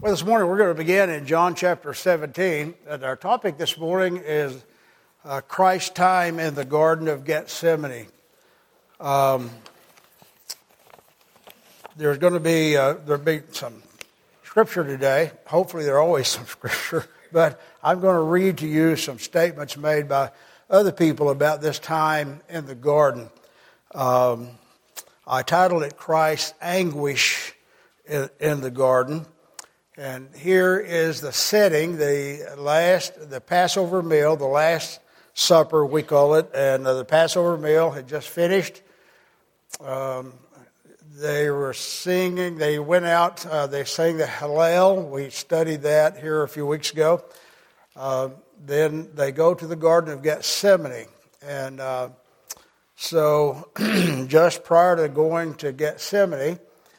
Well, this morning we're going to begin in John chapter 17. And our topic this morning is Christ's time in the Garden of Gethsemane. There'll be some scripture today. Hopefully there's always some scripture. But I'm going to read to you some statements made by other people about this time in the garden. I titled it Christ's Anguish in the Garden. And here is the setting, the Passover meal, the Last Supper, we call it. And the Passover meal had just finished. They were singing, they went out, they sang the Hallel. We studied that here a few weeks ago. Then they go to the Garden of Gethsemane. And so just prior to going to Gethsemane,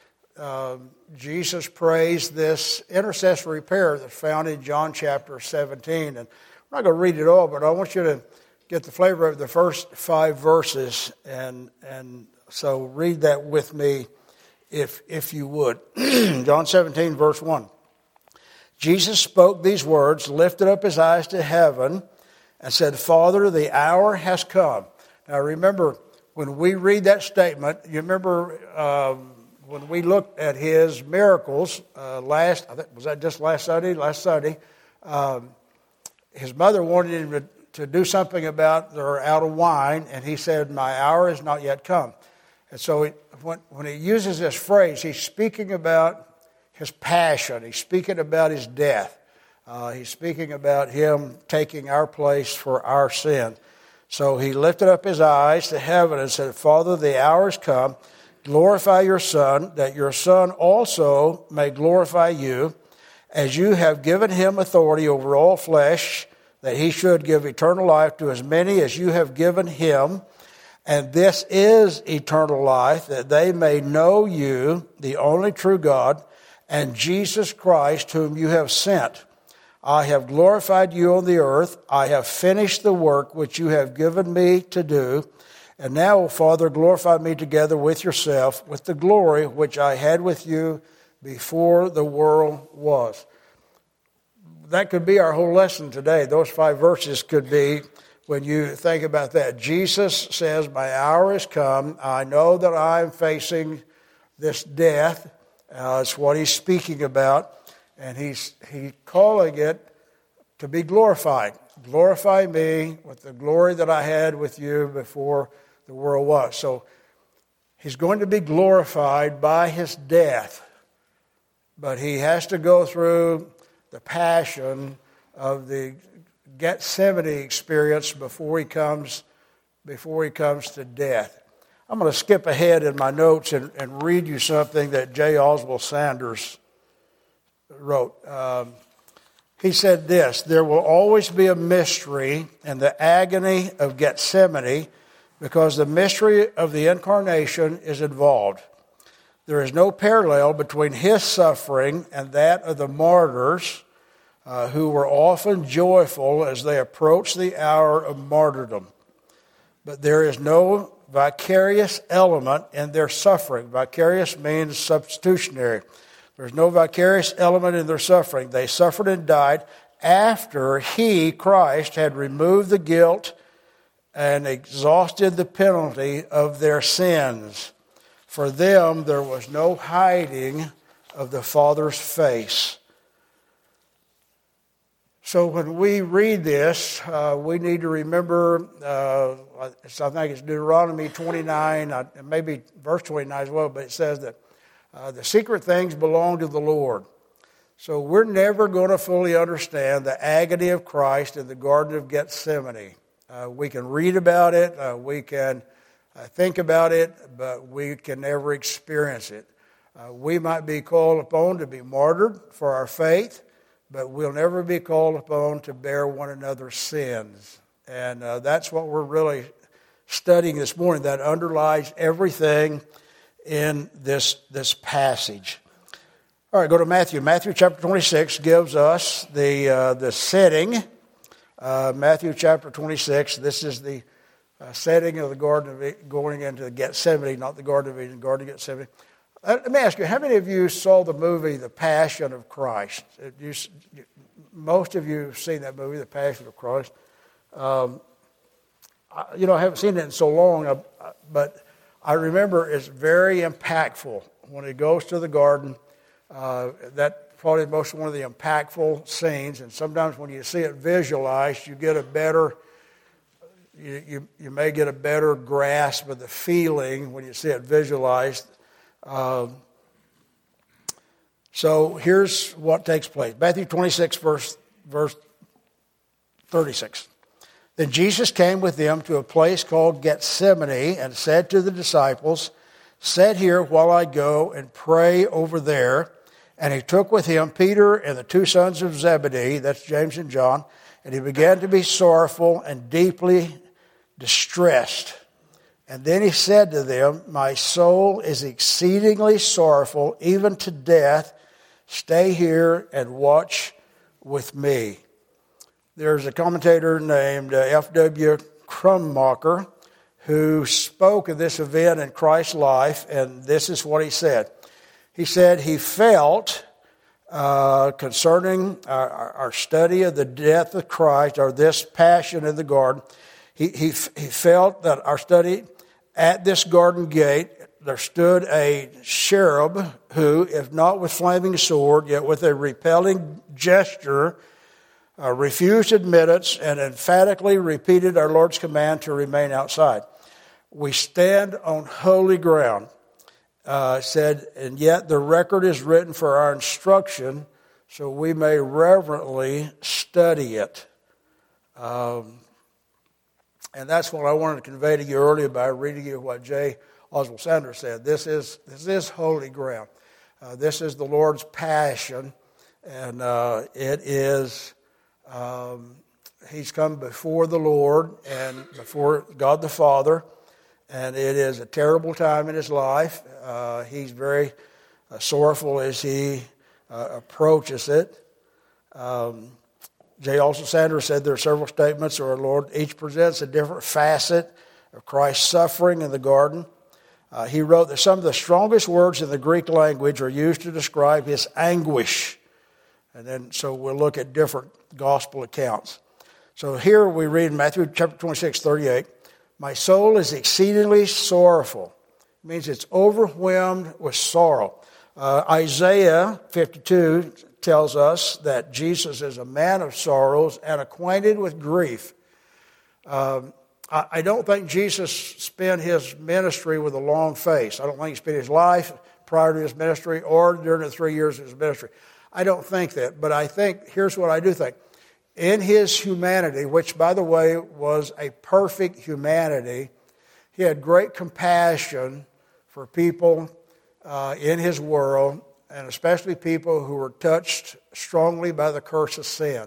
Jesus prays this intercessory prayer that's found in John chapter 17. And I'm not going to read it all, but I want you to get the flavor of the first 5 verses. And so read that with me if you would. John 17, verse 1. Jesus spoke these words, lifted up his eyes to heaven, and said, Father, the hour has come. Now remember, when we read that statement, you remember when we looked at his miracles was that just last Sunday? Last Sunday, his mother wanted him to do something about they're out of wine, and he said, my hour has not yet come. And so when he uses this phrase, he's speaking about his passion. He's speaking about his death. He's speaking about him taking our place for our sin. So he lifted up his eyes to heaven and said, Father, the hour has come. Glorify your Son, that your Son also may glorify you, as you have given him authority over all flesh, that he should give eternal life to as many as you have given him. And this is eternal life, that they may know you, the only true God, and Jesus Christ, whom you have sent. I have glorified you on the earth. I have finished the work which you have given me to do. And now, O Father, glorify me together with yourself, with the glory which I had with you before the world was. That could be our whole lesson today. Those 5 verses could be, when you think about that. Jesus says, my hour has come. I know that I'm facing this death. It's what he's speaking about. And he's calling it to be glorified. Glorify me with the glory that I had with you before the world was. So he's going to be glorified by his death. But he has to go through the passion of the Gethsemane experience before he comes to death. I'm going to skip ahead in my notes and read you something that J. Oswald Sanders wrote. He said this, there will always be a mystery in the agony of Gethsemane because the mystery of the incarnation is involved. There is no parallel between his suffering and that of the martyrs who were often joyful as they approached the hour of martyrdom. But there is no vicarious element in their suffering. Vicarious means substitutionary. There's no vicarious element in their suffering. They suffered and died after he, Christ, had removed the guilt and exhausted the penalty of their sins. For them, there was no hiding of the Father's face. So when we read this, we need to remember, I think it's Deuteronomy 29, maybe verse 29 as well, but it says that the secret things belong to the Lord. So we're never going to fully understand the agony of Christ in the Garden of Gethsemane. We can read about it, we can think about it, but we can never experience it. We might be called upon to be martyred for our faith, but we'll never be called upon to bear one another's sins. And that's what we're really studying this morning. That underlies everything in this passage. All right, go to Matthew. Matthew chapter 26 gives us the setting. Matthew chapter 26, this is the setting of the Garden of Eden, going into Gethsemane, not the Garden of Eden, Garden of Gethsemane. Let me ask you, how many of you saw the movie The Passion of Christ? Most of you have seen that movie, The Passion of Christ. I haven't seen it in so long, but I remember it's very impactful when he goes to the garden. That's probably one of the impactful scenes, and sometimes when you see it visualized, you get a better, you may get a better grasp of the feeling when you see it visualized. So here's what takes place. Matthew 26, verse 36. Then Jesus came with them to a place called Gethsemane and said to the disciples, "Sit here while I go and pray over there." And he took with him Peter and the two sons of Zebedee, that's James and John, and he began to be sorrowful and deeply distressed. And then he said to them, "My soul is exceedingly sorrowful, even to death. Stay here and watch with me." There's a commentator named F.W. Krummacher who spoke of this event in Christ's life, and this is what he said. He said he felt, concerning our study of the death of Christ, or this passion in the garden, he felt that our study at this garden gate, there stood a cherub who, if not with flaming sword, yet with a repelling gesture, refused admittance and emphatically repeated our Lord's command to remain outside. "We stand on holy ground," said, "and yet the record is written for our instruction, so we may reverently study it." And that's what I wanted to convey to you earlier by reading you what J. Oswald Sanders said. This is holy ground. This is the Lord's passion, and it is. He's come before the Lord and before God the Father, and it is a terrible time in his life. He's very sorrowful as he approaches it. J. Oswald Sanders said there are several statements of our Lord. Each presents a different facet of Christ's suffering in the garden. He wrote that some of the strongest words in the Greek language are used to describe his anguish. And then, so we'll look at different gospel accounts. So here we read in Matthew chapter 26, 38, "My soul is exceedingly sorrowful." It means it's overwhelmed with sorrow. Isaiah 52 tells us that Jesus is a man of sorrows and acquainted with grief. I don't think Jesus spent his ministry with a long face. I don't think he spent his life prior to his ministry or during the 3 years of his ministry. I don't think that, but I think, here's what I do think. In his humanity, which, by the way, was a perfect humanity, he had great compassion for people in his world, and especially people who were touched strongly by the curse of sin.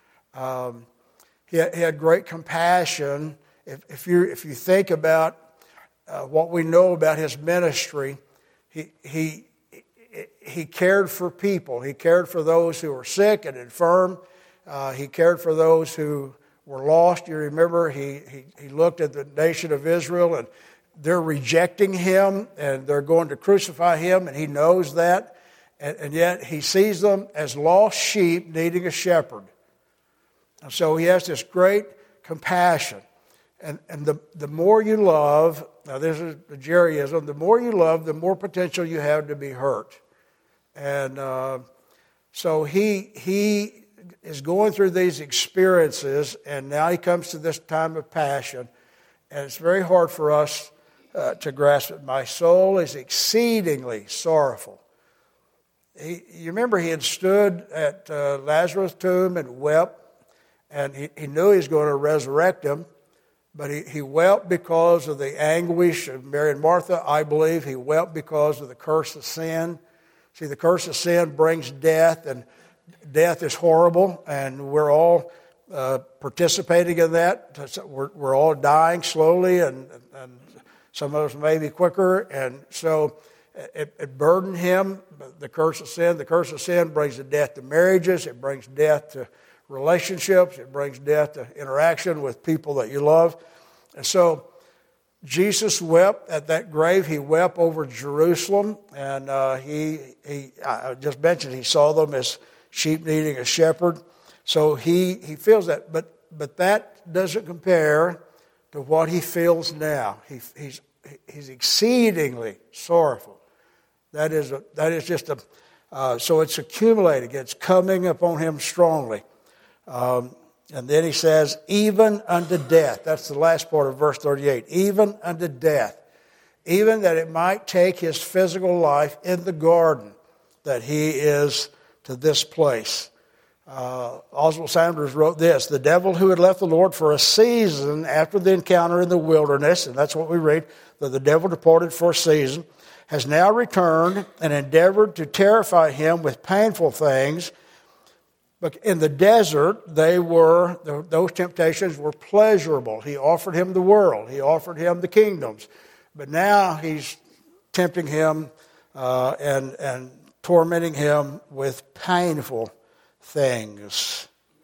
He had great compassion. If you think about what we know about his ministry, he cared for people. He cared for those who were sick and infirm. He cared for those who were lost. You remember he looked at the nation of Israel, and they're rejecting him, and they're going to crucify him, and he knows that. And yet he sees them as lost sheep needing a shepherd. And so he has this great compassion. And the more you love, now this is the Jerryism, the more you love, the more potential you have to be hurt. And so he is going through these experiences, and now he comes to this time of passion. And it's very hard for us to grasp it. "My soul is exceedingly sorrowful." You remember he had stood at Lazarus' tomb and wept, and he knew he was going to resurrect him, but he wept because of the anguish of Mary and Martha. I believe he wept because of the curse of sin. See, the curse of sin brings death, and death is horrible, and we're all participating in that. We're all dying slowly, and some of us maybe quicker, and so it burdened him, the curse of sin. The curse of sin brings the death to marriages. It brings death to relationships. It brings death to interaction with people that you love. And so Jesus wept at that grave. He wept over Jerusalem, and I just mentioned he saw them as sheep needing a shepherd. So he feels that, but that doesn't compare to what he feels now. He's exceedingly sorrowful. That is just so it's accumulating. It's coming upon him strongly. And then he says, even unto death. That's the last part of verse 38. Even unto death. Even that it might take his physical life in the garden that he is to this place. Oswald Sanders wrote this: the devil who had left the Lord for a season after the encounter in the wilderness, and that's what we read, that the devil departed for a season, has now returned and endeavored to terrify him with painful things. But in the desert, those temptations were pleasurable. He offered him the world. He offered him the kingdoms. But now he's tempting him and tormenting him with painful things.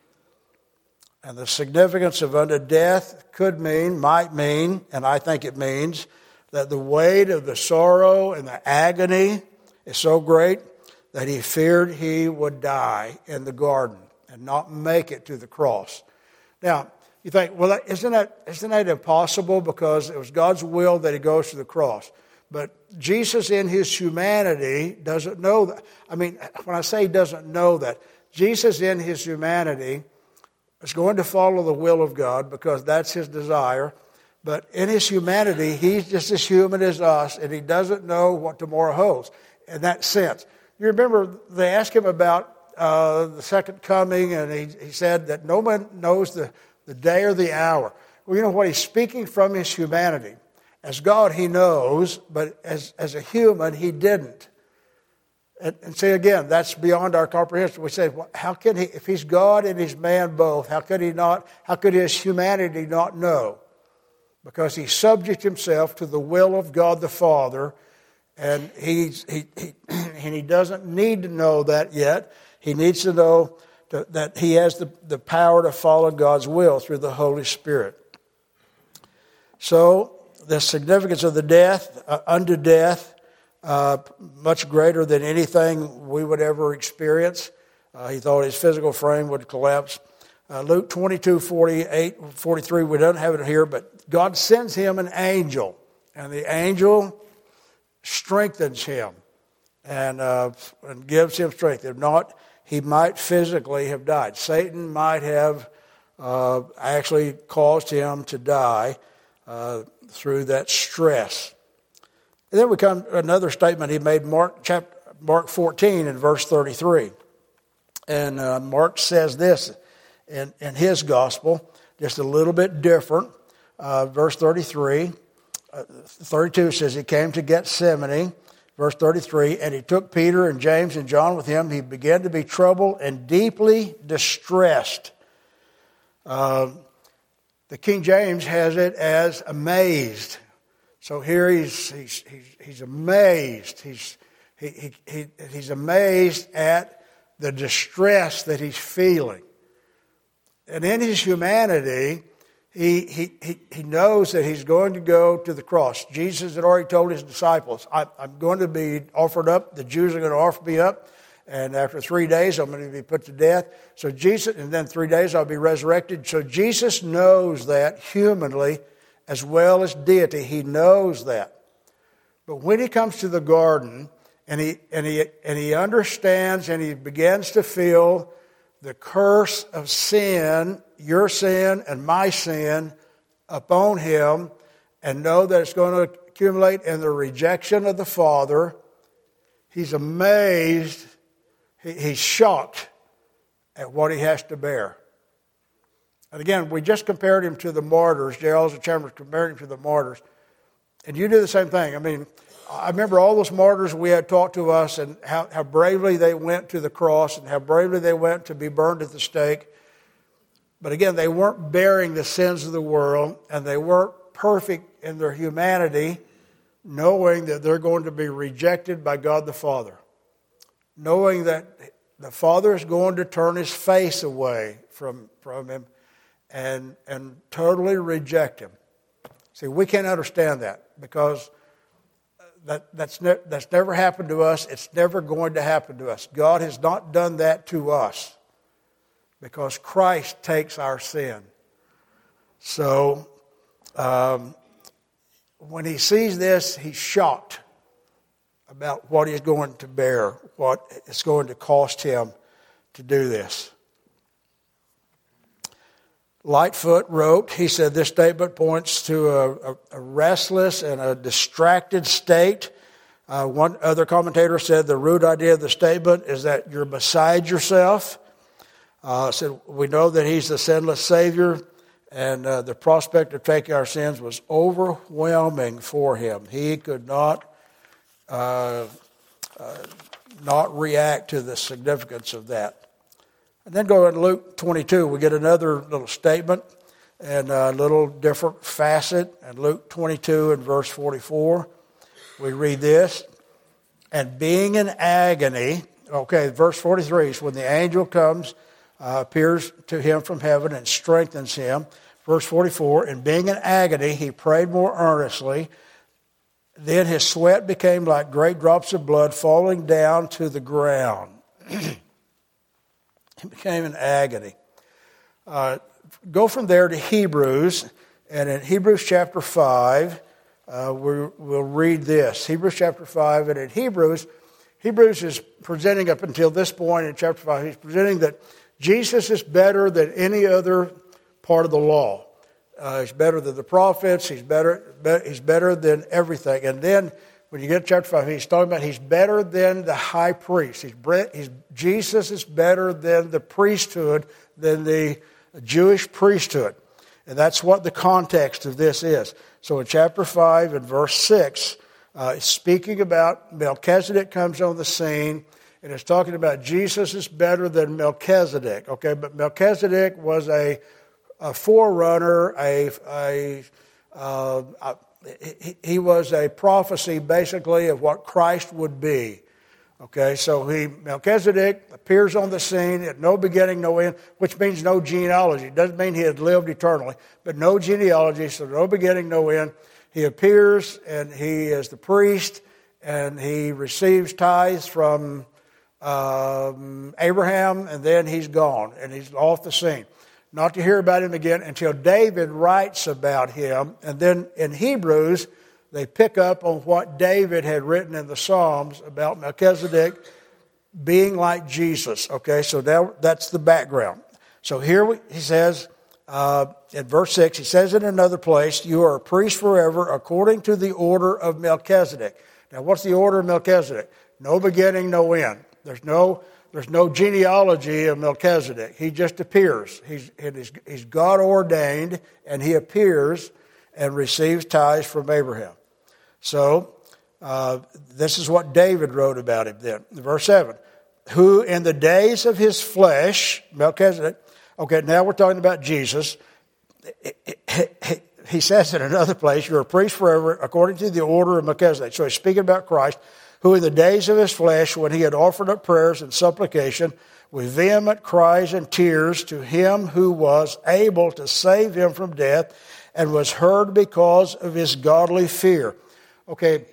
And the significance of unto death might mean, and I think it means, that the weight of the sorrow and the agony is so great that he feared he would die in the garden and not make it to the cross. Now, you think, well, isn't that impossible, because it was God's will that he goes to the cross? But Jesus in his humanity doesn't know that. I mean, when I say he doesn't know that, Jesus in his humanity is going to follow the will of God because that's his desire. But in his humanity, he's just as human as us, and he doesn't know what tomorrow holds in that sense. You remember they asked him about the second coming, and he said that no one knows the day or the hour. Well, you know what? He's speaking from his humanity. As God, he knows, but as a human, he didn't. And see, again, that's beyond our comprehension. We say, well, how can he, if he's God and he's man both, how could his humanity not know? Because he subjects himself to the will of God the Father, and he doesn't need to know that yet. He needs to know that he has the power to follow God's will through the Holy Spirit. So the significance of the death, unto death, much greater than anything we would ever experience. He thought his physical frame would collapse. Luke 22:43, we don't have it here, but God sends him an angel, and the angel strengthens him and gives him strength. If not, he might physically have died. Satan might have actually caused him to die through that stress. And then we come to another statement he made, Mark 14 and verse 33. And Mark says this in his gospel, just a little bit different. Verse 33, 32 says, he came to Gethsemane. Verse 33, and he took Peter and James and John with him. He began to be troubled and deeply distressed. The King James has it as amazed. So here he's amazed. He's amazed at the distress that he's feeling. And in his humanity, he knows that he's going to go to the cross. Jesus had already told his disciples, I'm going to be offered up. The Jews are going to offer me up. And after 3 days, I'm going to be put to death. So Jesus, and then 3 days, I'll be resurrected. So Jesus knows that humanly as well as deity. He knows that. But when he comes to the garden and he understands and he begins to feel the curse of sin, your sin and my sin, upon him, and know that it's going to accumulate in the rejection of the Father, he's amazed, he's shocked at what he has to bear. And again, we just compared him to the martyrs. J. Oswald Chambers compared him to the martyrs. And you do the same thing. I mean, I remember all those martyrs we had talked to us and how bravely they went to the cross and how bravely they went to be burned at the stake. But again, they weren't bearing the sins of the world, and they weren't perfect in their humanity, knowing that they're going to be rejected by God the Father. Knowing that the Father is going to turn his face away from him and totally reject him. See, we can't understand that because that's never happened to us. It's never going to happen to us. God has not done that to us because Christ takes our sin. So when he sees this, he's shocked about what he's going to bear, what it's going to cost him to do this. Lightfoot wrote, he said, this statement points to a restless and a distracted state. One other commentator said the root idea of the statement is that you're beside yourself. Said we know that he's the sinless Savior, and the prospect of taking our sins was overwhelming for him. He could not react to the significance of that. And then go to Luke 22, we get another little statement and a little different facet. And Luke 22 and verse 44, we read this. And being in agony, okay, verse 43 is when the angel comes, appears to him from heaven and strengthens him. Verse 44, and being in agony, he prayed more earnestly. Then his sweat became like great drops of blood falling down to the ground. He became in agony. Go from there to Hebrews, and in Hebrews chapter 5, we'll read this. Hebrews chapter 5, and in Hebrews is presenting up until this point in chapter 5, he's presenting that Jesus is better than any other part of the law. He's better than the prophets. He's better than everything. And then when you get to chapter 5, he's talking about he's better than the high priest. Jesus is better than the priesthood, than the Jewish priesthood. And that's what the context of this is. So in chapter 5 and verse 6, speaking about Melchizedek comes on the scene, and it's talking about Jesus is better than Melchizedek. Okay, but Melchizedek was a forerunner, he was a prophecy basically of what Christ would be. Okay, so Melchizedek appears on the scene at no beginning, no end, which means no genealogy. It doesn't mean he had lived eternally, but no genealogy, so no beginning, no end. He appears and he is the priest and he receives tithes from Abraham, and then he's gone and he's off the scene. Not to hear about him again until David writes about him. And then in Hebrews, they pick up on what David had written in the Psalms about Melchizedek being like Jesus. Okay, so now that's the background. So here he says, in verse 6, he says in another place, you are a priest forever according to the order of Melchizedek. Now what's the order of Melchizedek? No beginning, no end. There's no genealogy of Melchizedek. He just appears. He's God ordained, and he appears and receives tithes from Abraham. So this is what David wrote about him then. Verse 7, who in the days of his flesh, Melchizedek, okay, now we're talking about Jesus. He says in another place, you're a priest forever according to the order of Melchizedek. So he's speaking about Christ, who in the days of his flesh, when he had offered up prayers and supplication with vehement cries and tears to him who was able to save him from death and was heard because of his godly fear. Okay,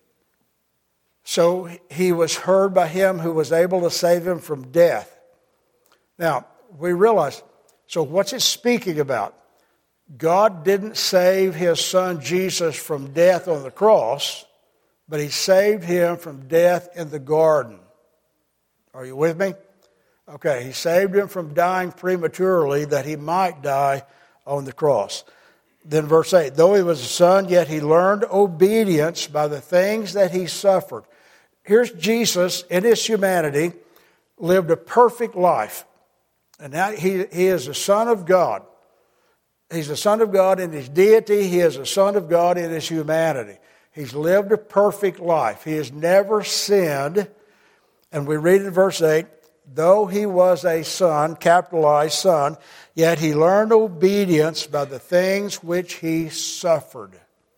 so he was heard by him who was able to save him from death. Now, we realize, so what's it speaking about? God didn't save his son Jesus from death on the cross, but he saved him from death in the garden. Are you with me? Okay, he saved him from dying prematurely that he might die on the cross. Then verse 8, though he was a son, yet he learned obedience by the things that he suffered. Here's Jesus in his humanity, lived a perfect life. And now he is the Son of God. He's the Son of God in his deity. He is the Son of God in his humanity. He's lived a perfect life. He has never sinned. And we read in verse 8, though he was a son, capitalized son, yet he learned obedience by the things which he suffered.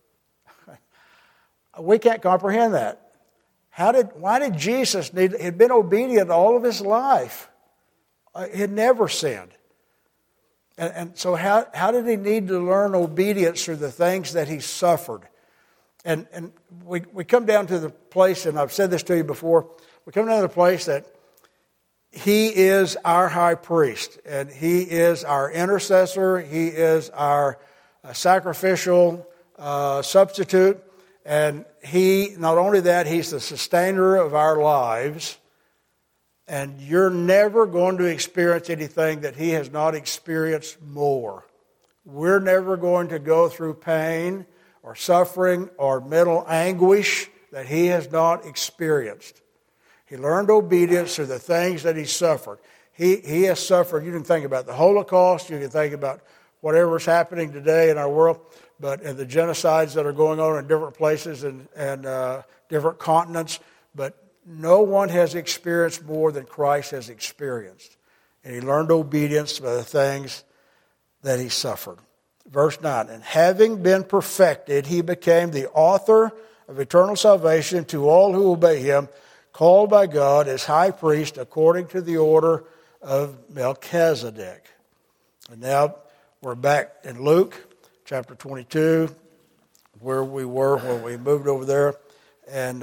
We can't comprehend that. Why did Jesus he'd been obedient all of his life. He had never sinned. And so how did he need to learn obedience through the things that he suffered? And we come down to the place, and I've said this to you before, we come down to the place that he is our high priest, and he is our intercessor, he is our sacrificial substitute, and he, not only that, he's the sustainer of our lives, and you're never going to experience anything that he has not experienced more. We're never going to go through pain or suffering or mental anguish that he has not experienced. He learned obedience through the things that he suffered. He has suffered, you can think about the Holocaust, you can think about whatever's happening today in our world, but and the genocides that are going on in different places and different continents, but no one has experienced more than Christ has experienced. And he learned obedience by the things that he suffered. Verse 9, and having been perfected, he became the author of eternal salvation to all who obey him, called by God as high priest according to the order of Melchizedek. And now we're back in Luke chapter 22, where we were when we moved over there. And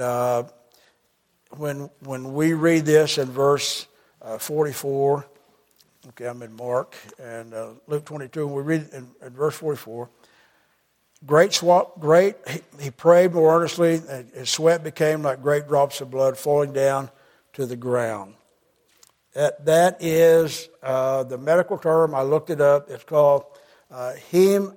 when we read this in verse 44, okay, I'm in Mark, and Luke 22, and we read it in verse 44. He prayed more earnestly, and his sweat became like great drops of blood falling down to the ground. That is the medical term. I looked it up. It's called hematidrosis.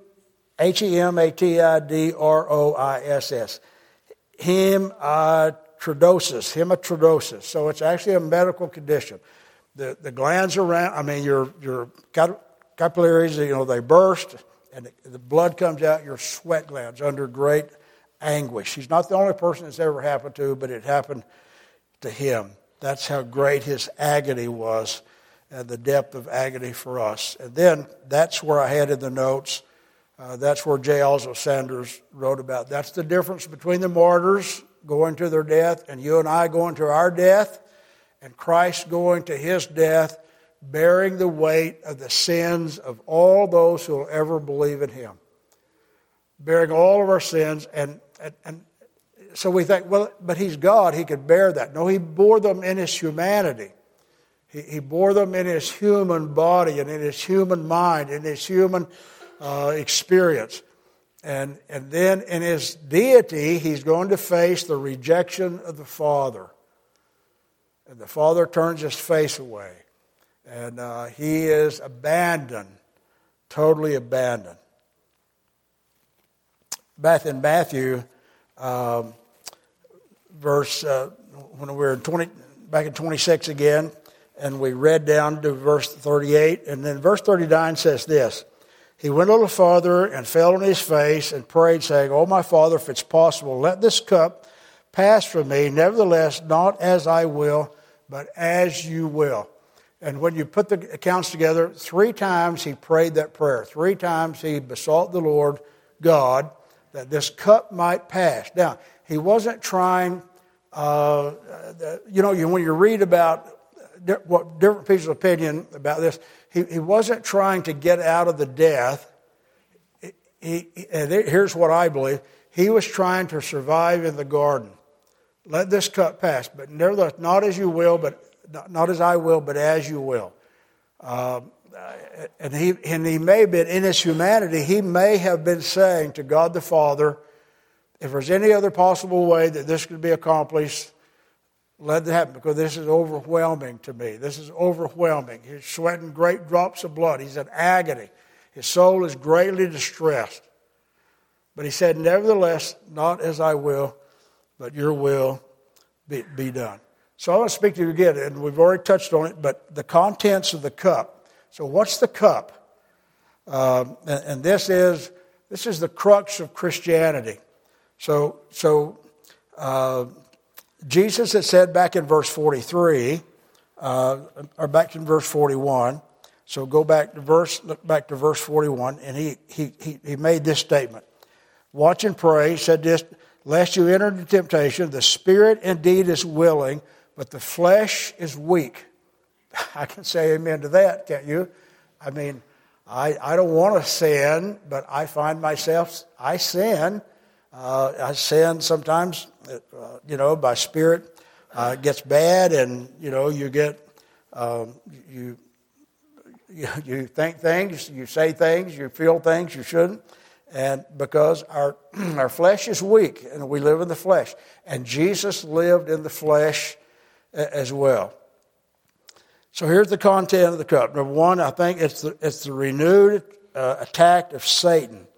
Hematidrosis. So it's actually a medical condition. The glands around, your capillaries, they burst, and the blood comes out your sweat glands under great anguish. He's not the only person it's ever happened to, but it happened to him. That's how great his agony was, and the depth of agony for us. And then that's where I had in the notes, that's where J. Oswald Sanders wrote about. That's the difference between the martyrs going to their death and you and I going to our death, and Christ going to his death, bearing the weight of the sins of all those who will ever believe in him. Bearing all of our sins, and so we think, well, but he's God, he could bear that. No, he bore them in his humanity. He bore them in his human body and in his human mind, in his human experience. And then in his deity, he's going to face the rejection of the Father. And the Father turns his face away. And he is abandoned, totally abandoned. Back in Matthew, when we were back in 26 again, and we read down to verse 38, and then verse 39 says this, he went a little farther and fell on his face and prayed, saying, "O my Father, if it's possible, let this cup pass from me. Nevertheless, not as I will, but as you will." And when you put the accounts together, 3 times he prayed that prayer. 3 times he besought the Lord God that this cup might pass. Now, he wasn't trying, when you read about what different people's opinion about this, he wasn't trying to get out of the death. Here's what I believe. He was trying to survive in the garden. Let this cup pass, but nevertheless, not as you will, but not as I will, but as you will. And he may have been, in his humanity, he may have been saying to God the Father, if there's any other possible way that this could be accomplished, let it happen, because this is overwhelming to me. This is overwhelming. He's sweating great drops of blood. He's in agony. His soul is greatly distressed. But he said, nevertheless, not as I will, but your will be done. So I want to speak to you again, and we've already touched on it, but the contents of the cup. So what's the cup? And this is the crux of Christianity. So Jesus had said back in verse 43, or back in verse 41. So look back to verse 41, and he made this statement. Watch and pray, he said this, lest you enter into temptation. The spirit indeed is willing, but the flesh is weak. I can say amen to that, can't you? I mean, I don't want to sin, but I find myself, I sin. I sin sometimes, by spirit. It gets bad, and, you get, you think things, you say things, you feel things you shouldn't. And because our flesh is weak, and we live in the flesh. And Jesus lived in the flesh as well. So here's the content of the cup. Number one, I think it's the renewed attack of Satan.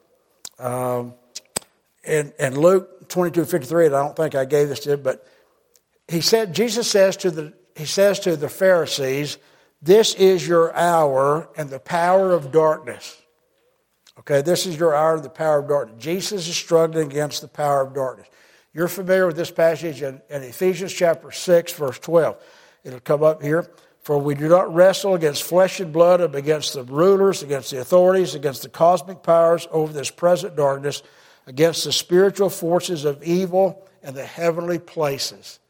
In Luke 22:53, and I don't think I gave this to you, but Jesus says to the Pharisees, "This is your hour and the power of darkness." Okay, this is your hour and the power of darkness. Jesus is struggling against the power of darkness. You're familiar with this passage in Ephesians chapter 6, verse 12. It'll come up here. "For we do not wrestle against flesh and blood, but against the rulers, against the authorities, against the cosmic powers over this present darkness, against the spiritual forces of evil in the heavenly places."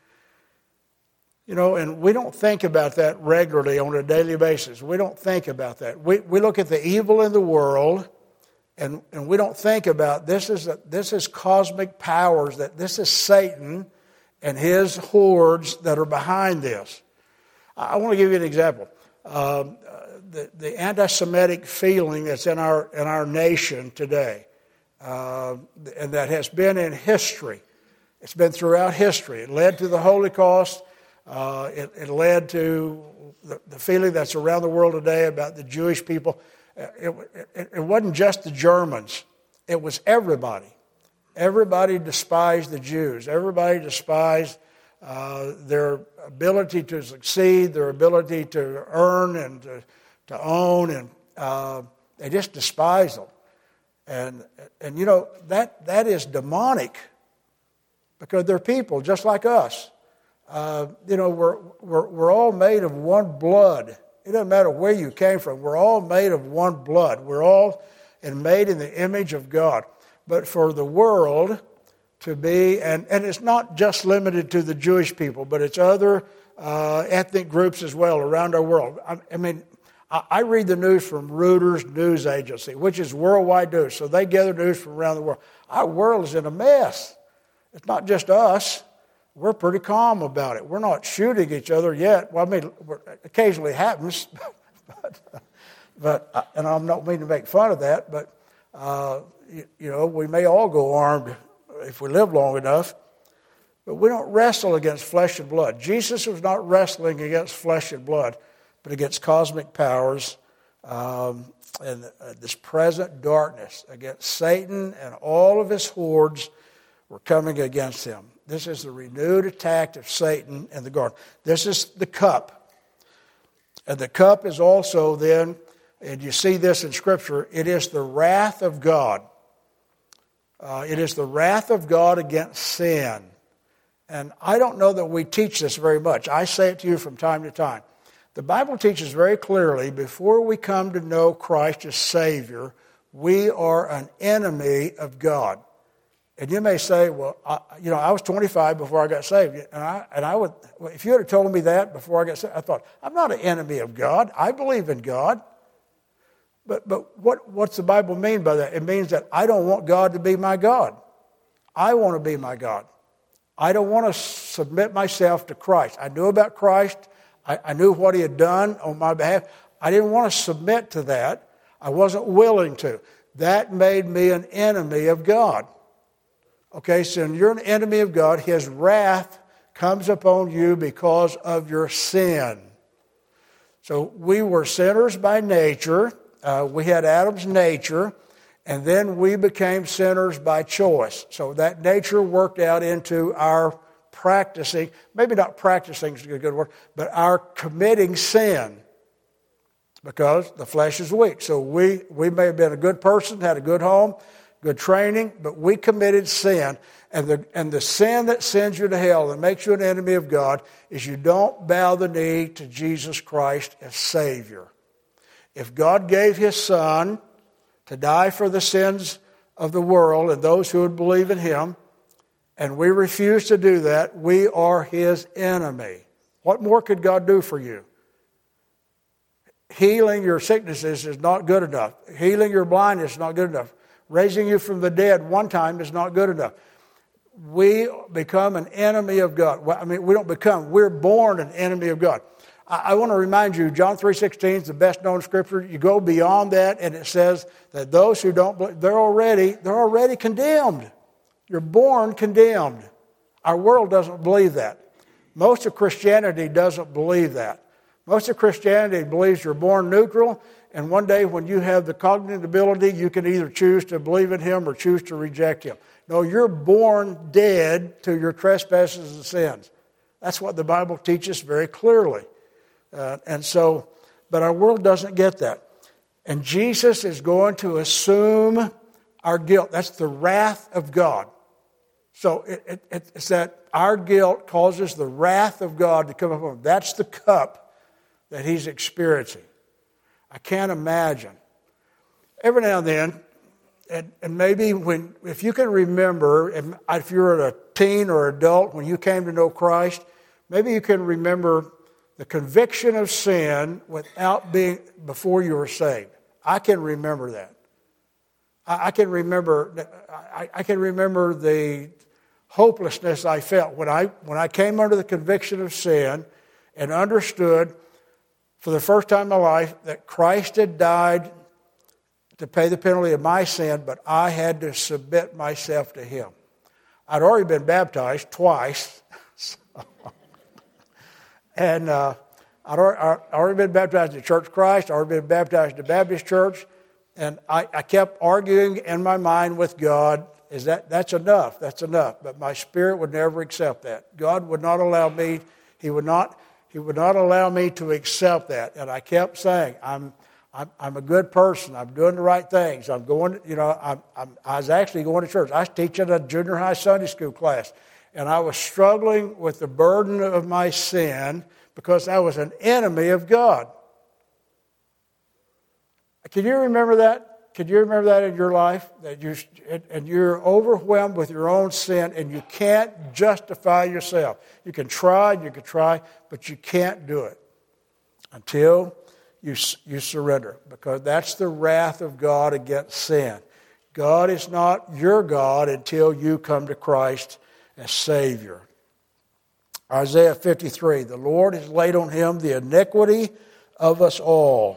And we don't think about that regularly on a daily basis. We don't think about that. We look at the evil in the world, and we don't think about this is cosmic powers, that this is Satan and his hordes that are behind this. I want to give you an example. The anti-Semitic feeling that's in our nation today, and that has been in history. It's been throughout history. It led to the Holocaust. It led to the feeling that's around the world today about the Jewish people. It wasn't just the Germans. It was everybody. Everybody despised the Jews. Everybody despised their ability to succeed, their ability to earn and to own, and they just despised them. And that is demonic, because they're people just like us. We're all made of one blood. It doesn't matter where you came from. We're all made of one blood. We're all made in the image of God. But for the world to be, and it's not just limited to the Jewish people, but it's other ethnic groups as well around our world. I read the news from Reuters News Agency, which is worldwide news. So they gather news from around the world. Our world is in a mess. It's not just us. We're pretty calm about it. We're not shooting each other yet. Well, it occasionally happens, but and I'm not meaning to make fun of that, but we may all go armed if we live long enough. But we don't wrestle against flesh and blood. Jesus was not wrestling against flesh and blood, but against cosmic powers and this present darkness, against Satan, and all of his hordes were coming against him. This is the renewed attack of Satan in the garden. This is the cup. And the cup is also then, and you see this in Scripture, it is the wrath of God. It is the wrath of God against sin. And I don't know that we teach this very much. I say it to you from time to time. The Bible teaches very clearly, before we come to know Christ as Savior, we are an enemy of God. And you may say, well, I was 25 before I got saved. And I would, if you had told me that before I got saved, I thought, I'm not an enemy of God. I believe in God. But what's the Bible mean by that? It means that I don't want God to be my God. I want to be my God. I don't want to submit myself to Christ. I knew about Christ. I knew what he had done on my behalf. I didn't want to submit to that. I wasn't willing to. That made me an enemy of God. Okay, so when you're an enemy of God, his wrath comes upon you because of your sin. So we were sinners by nature. We had Adam's nature, and then we became sinners by choice. So that nature worked out into our practicing, maybe not practicing is a good word, but our committing sin, because the flesh is weak. So we may have been a good person, had a good home, good training, but we committed sin. And the sin that sends you to hell and makes you an enemy of God is you don't bow the knee to Jesus Christ as Savior. If God gave his Son to die for the sins of the world and those who would believe in him, and we refuse to do that, we are his enemy. What more could God do for you? healing your sicknesses is not good enough. Healing your blindness is not good enough. Raising you from the dead one time is not good enough. We become an enemy of God. I mean, we don't become. We're born an enemy of God. I want to remind you, John 3:16 is the best known scripture. You go beyond that, and it says that those who don't believe, they're already condemned. You're born condemned. Our world doesn't believe that. Most of Christianity doesn't believe that. Most of Christianity believes you're born neutral, and one day when you have the cognitive ability, you can either choose to believe in Him or choose to reject Him. No, you're born dead to your trespasses and sins. That's what the Bible teaches very clearly. But our world doesn't get that. And Jesus is going to assume our guilt. That's the wrath of God. So it's that our guilt causes the wrath of God to come upon him. That's the cup that he's experiencing. I can't imagine. Every now and then, and maybe if you can remember, if you're a teen or adult when you came to know Christ, maybe you can remember the conviction of sin without being before you were saved. I can remember that. I can remember the hopelessness I felt when I came under the conviction of sin and understood for the first time in my life that Christ had died to pay the penalty of my sin, but I had to submit myself to Him. I'd already been baptized twice. And I'd already been baptized in the Church of Christ. I'd already been baptized in the Baptist Church. And I kept arguing in my mind with God, that's enough. But my spirit would never accept that. God would not allow me, He would not allow me to accept that. And I kept saying, I'm a good person. I'm doing the right things. I'm going, I was actually going to church. I was teaching a junior high Sunday school class. And I was struggling with the burden of my sin because I was an enemy of God. Can you remember that? Can you remember that in your life? And you're overwhelmed with your own sin and you can't justify yourself. You can try, but you can't do it until you surrender, because that's the wrath of God against sin. God is not your God until you come to Christ as Savior. Isaiah 53, the Lord has laid on Him the iniquity of us all.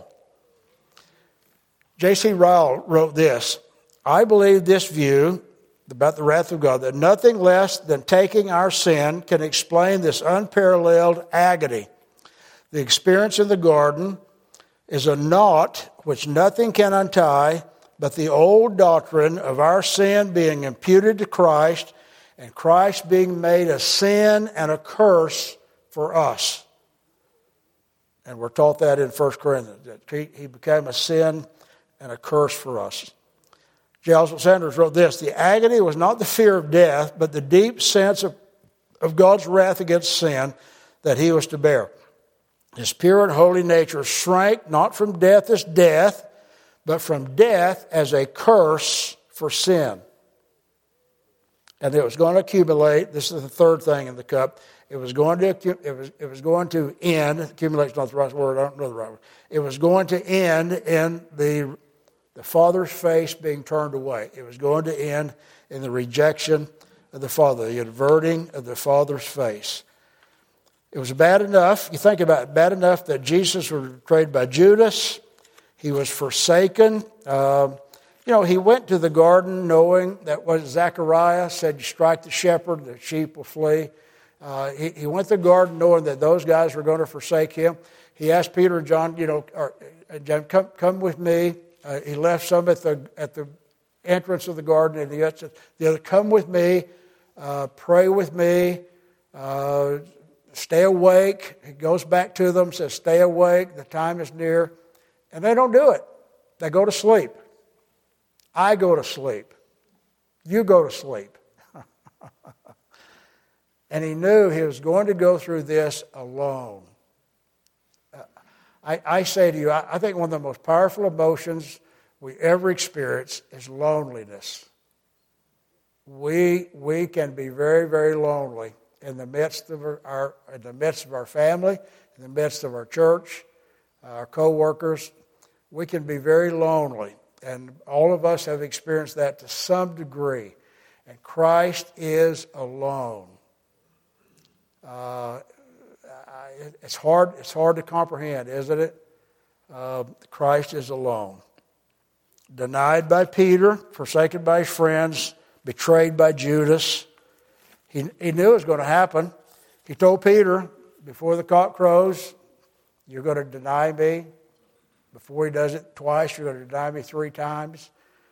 J.C. Ryle wrote this: I believe this view about the wrath of God, that nothing less than taking our sin can explain this unparalleled agony. The experience in the garden is a knot which nothing can untie, but the old doctrine of our sin being imputed to Christ and Christ being made a sin and a curse for us. And we're taught that in 1 Corinthians, that He became a sin and a curse for us. J. Oswald Sanders wrote this: the agony was not the fear of death, but the deep sense of God's wrath against sin that He was to bear. His pure and holy nature shrank not from death as death, but from death as a curse for sin. And it was going to accumulate. This is the third thing in the cup. It was going to end. Accumulate is not the right word. I don't know the right word. It was going to end in the Father's face being turned away. It was going to end in the rejection of the Father, the averting of the Father's face. It was bad enough, you think about it, bad enough that Jesus was betrayed by Judas. He was forsaken. He went to the garden knowing that what Zechariah said, you strike the shepherd, the sheep will flee. He went to the garden knowing that those guys were going to forsake him. He asked Peter and John, John, come with me. He left some at the entrance of the garden, and the other, come with me, pray with me, stay awake. He goes back to them, says, stay awake, the time is near. And they don't do it. They go to sleep. I go to sleep. You go to sleep. And he knew he was going to go through this alone. I say to you, I think one of the most powerful emotions we ever experience is loneliness. We can be very, very lonely in the midst of our family, in the midst of our church. our co-workers, we can be very lonely. And all of us have experienced that to some degree. And Christ is alone. It's hard to comprehend, isn't it? Christ is alone. Denied by Peter, forsaken by his friends, betrayed by Judas. He knew it was going to happen. He told Peter, before the cock crows, you're going to deny me. Before he does it twice, you're going to deny me 3 times.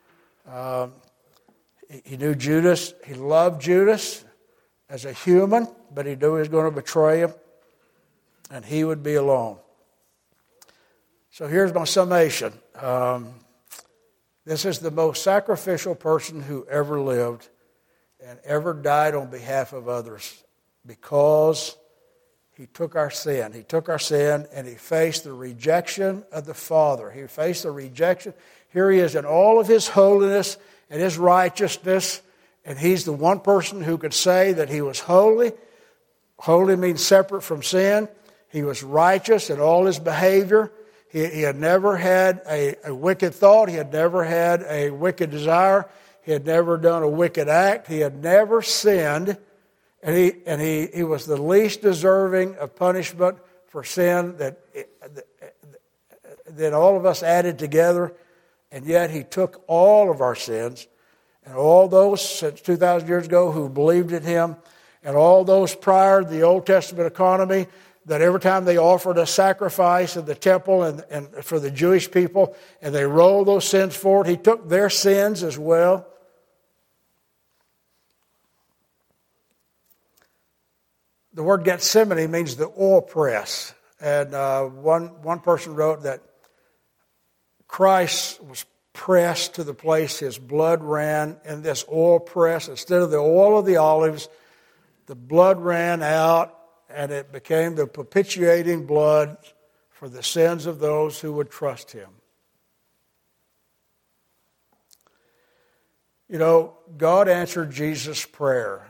He knew Judas. He loved Judas as a human, but he knew he was going to betray him, and he would be alone. So here's my summation. This is the most sacrificial person who ever lived and ever died on behalf of others because he took our sin. He took our sin and he faced the rejection of the Father. He faced the rejection. Here he is in all of his holiness and his righteousness, and he's the one person who could say that he was holy. Holy means separate from sin. He was righteous in all his behavior. He had never had a wicked thought. He had never had a wicked desire. He had never done a wicked act. He had never sinned. And he was the least deserving of punishment for sin that all of us added together. And yet he took all of our sins, and all those since 2,000 years ago who believed in him, and all those prior to the Old Testament economy, that every time they offered a sacrifice in the temple and for the Jewish people, and they rolled those sins forward, he took their sins as well. The word Gethsemane means the oil press. And one person wrote that Christ was pressed to the place his blood ran in this oil press. Instead of the oil of the olives, the blood ran out, and it became the propitiating blood for the sins of those who would trust him. You know, God answered Jesus' prayer.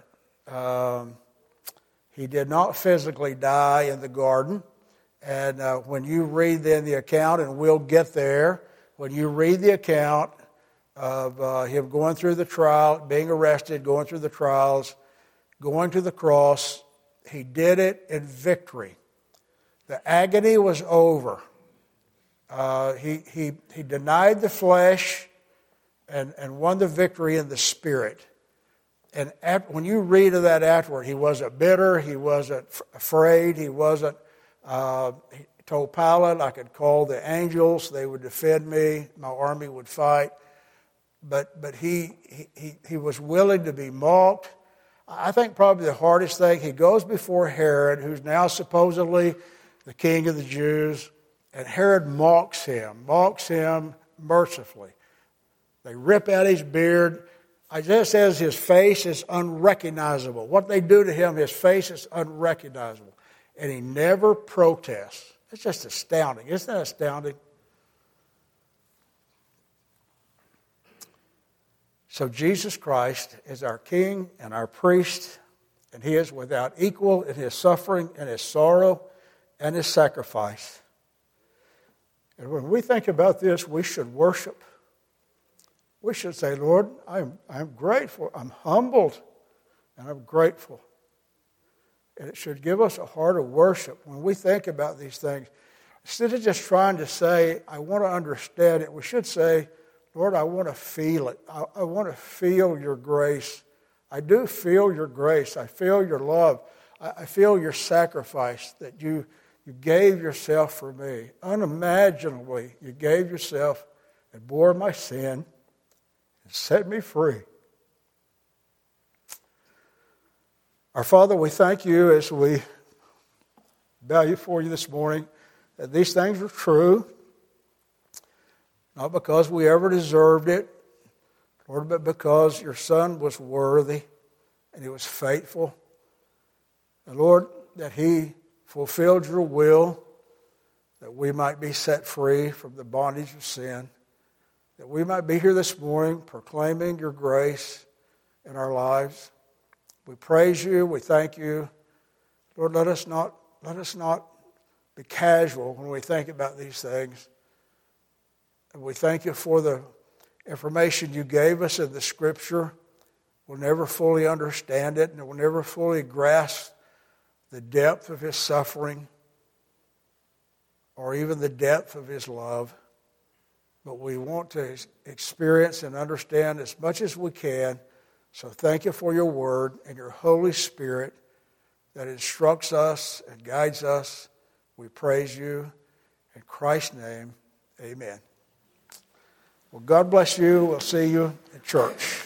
He did not physically die in the garden. And when you read then the account, and we'll get there, when you read the account of him going through the trial, being arrested, going through the trials, going to the cross, he did it in victory. The agony was over. He denied the flesh and won the victory in the spirit. And when you read of that afterward, he wasn't bitter, he wasn't afraid, he wasn't, he told Pilate, I could call the angels, they would defend me, my army would fight. But he was willing to be mocked. I think probably the hardest thing, he goes before Herod, who's now supposedly the king of the Jews, and Herod mocks him mercifully. They rip out his beard. Isaiah says his face is unrecognizable. What they do to him, his face is unrecognizable. And he never protests. It's just astounding. Isn't that astounding? So Jesus Christ is our King and our priest, and he is without equal in his suffering and his sorrow and his sacrifice. And when we think about this, we should worship. We should say, Lord, I'm grateful, I'm humbled, and I'm grateful. And it should give us a heart of worship when we think about these things. Instead of just trying to say, I want to understand it, we should say, Lord, I want to feel it. I want to feel your grace. I do feel your grace. I feel your love. I feel your sacrifice that you gave yourself for me. Unimaginably, you gave yourself and bore my sin and set me free. Our Father, we thank you as we bow before you this morning that these things are true, not because we ever deserved it, Lord, but because your Son was worthy and he was faithful. And Lord, that he fulfilled your will, that we might be set free from the bondage of sin, that we might be here this morning proclaiming your grace in our lives. We praise you. We thank you. Lord, let us not be casual when we think about these things. And we thank you for the information you gave us in the Scripture. We'll never fully understand it, and we'll never fully grasp the depth of his suffering or even the depth of his love. But we want to experience and understand as much as we can. So thank you for your word and your Holy Spirit that instructs us and guides us. We praise you. In Christ's name, amen. Well, God bless you. We'll see you at church.